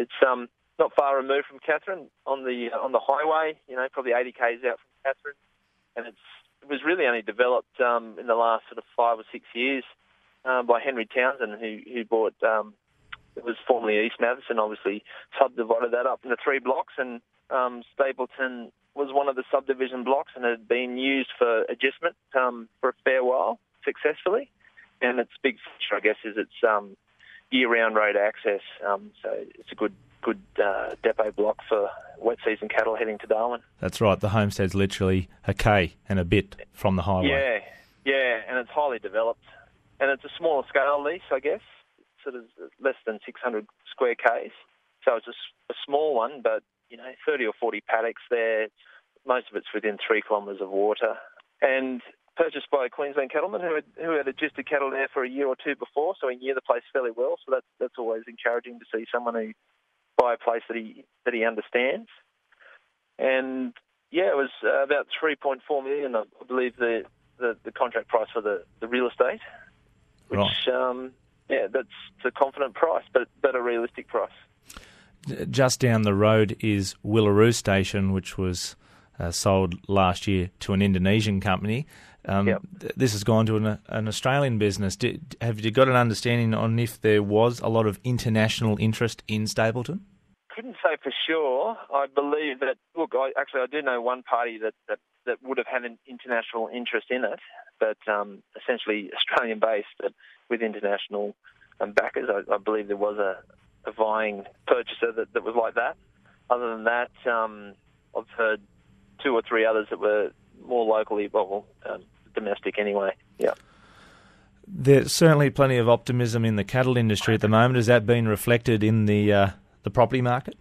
It's not far removed from Katherine on the highway. Probably 80 k's out from Katherine, and it was really only developed in the last sort of 5 or 6 years by Henry Townsend, who bought. It was formerly East Matheson, obviously subdivided that up into 3 blocks, and Stapleton was one of the subdivision blocks and had been used for adjustment for a fair while successfully. And its big feature, I guess, is its year-round road access. So it's a good depot block for wet season cattle heading to Darwin. That's right. The homestead's literally a K and a bit from the highway. Yeah, and it's highly developed. And it's a smaller scale lease, I guess, sort of less than 600 square Ks. So it's a small one, but, 30 or 40 paddocks there. Most of it's within 3 kilometres of water. And purchased by a Queensland cattleman who had adjusted cattle there for a year or two before, so he knew the place fairly well. So that's always encouraging to see someone who buy a place that he understands. And it was about $3.4 million, I believe, the contract price for the real estate. Which, right. That's a confident price, but a realistic price. Just down the road is Willaroo Station, which was sold last year to an Indonesian company. This has gone to an Australian business. Have you got an understanding on if there was a lot of international interest in Stapleton? Couldn't say for sure. I believe that. Look, I do know one party that would have had an international interest in it, but essentially Australian-based, but with international backers. I believe there was a vying purchaser that was like that. Other than that, I've heard 2 or 3 others that were more locally, domestic anyway. Yeah. There's certainly plenty of optimism in the cattle industry at the moment. Has that been reflected in the property market?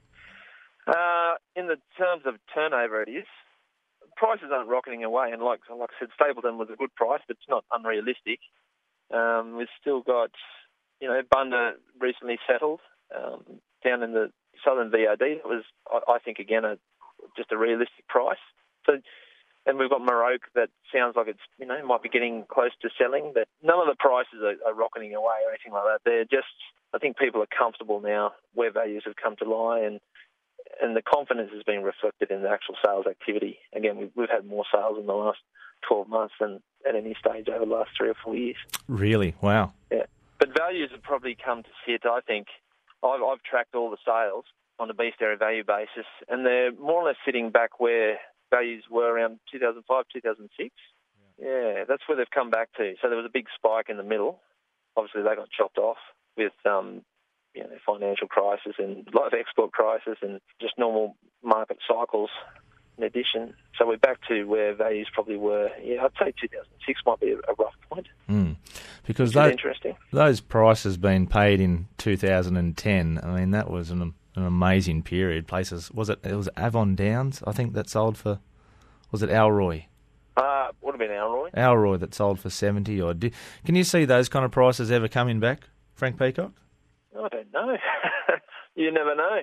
In the terms of turnover, it is. Prices aren't rocketing away, and like I said, Stapleton was a good price, but it's not unrealistic. We've still got, Bunda recently settled down in the southern VOD. That was, I think, again, just a realistic price. So, and we've got Maroke that sounds like it's, might be getting close to selling, but none of the prices are rocketing away or anything like that. They're just, I think people are comfortable now where values have come to lie, and the confidence has been reflected in the actual sales activity. Again, we've had more sales in the last 12 months than at any stage over the last 3 or 4 years. Really? Wow. Yeah. But values have probably come to sit, I think. I've tracked all the sales on a beef dairy value basis, and they're more or less sitting back where values were around 2005, 2006. Yeah, that's where they've come back to. So there was a big spike in the middle. Obviously, they got chopped off with financial crisis and a lot of export crisis and just normal market cycles in addition. So we're back to where values probably were. Yeah, I'd say 2006 might be a rough point. Because interesting. Those prices being paid in 2010, I mean, that was an amazing period. Places, it was Avon Downs, I think, that sold for, was it Alroy? Would have been Alroy. Alroy that sold for 70 odd. Can you see those kind of prices ever coming back, Frank Peacock? I don't know. You never know.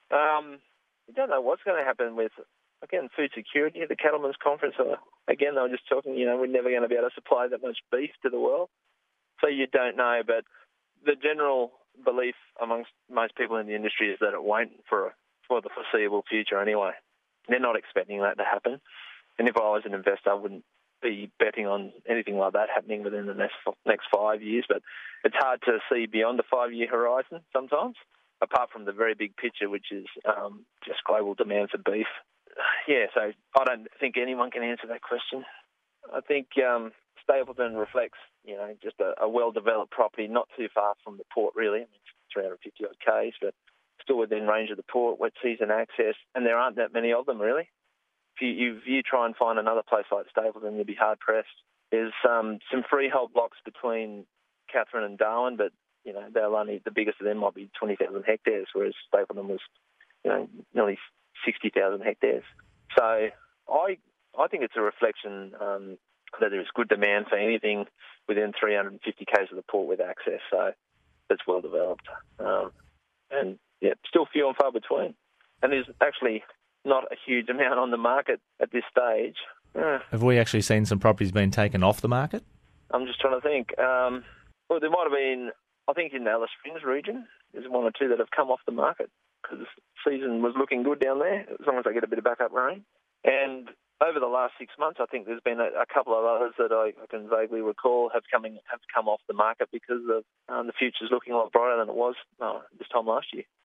You don't know what's going to happen with, again, food security at the Cattlemen's Conference. Again, they were just talking, we're never going to be able to supply that much beef to the world. So you don't know, but the general belief amongst most people in the industry is that it won't for the foreseeable future anyway. They're not expecting that to happen. And if I was an investor, I wouldn't be betting on anything like that happening within the next 5 years. But it's hard to see beyond a 5-year horizon sometimes, apart from the very big picture, which is just global demand for beef. Yeah, so I don't think anyone can answer that question. I think Stapleton reflects, just a well-developed property, not too far from the port, really. I mean, it's 350 odd Ks, but still within range of the port, wet season access, and there aren't that many of them, really. If you try and find another place like Stapleton, you'll be hard-pressed. There's some freehold blocks between Katherine and Darwin, but, they'll only, the biggest of them might be 20,000 hectares, whereas Stapleton was, nearly 60,000 hectares. So I think it's a reflection that there is good demand for anything within 350 k's of the port with access, so that's well developed. And still few and far between. And there's actually not a huge amount on the market at this stage. Have we actually seen some properties being taken off the market? I'm just trying to think. Well, there might have been, I think in the Alice Springs region, there's one or two that have come off the market because the season was looking good down there, as long as they get a bit of backup rain. And over the last 6 months, I think there's been a couple of others that I can vaguely recall have come off the market because of the future's looking a lot brighter than it was this time last year.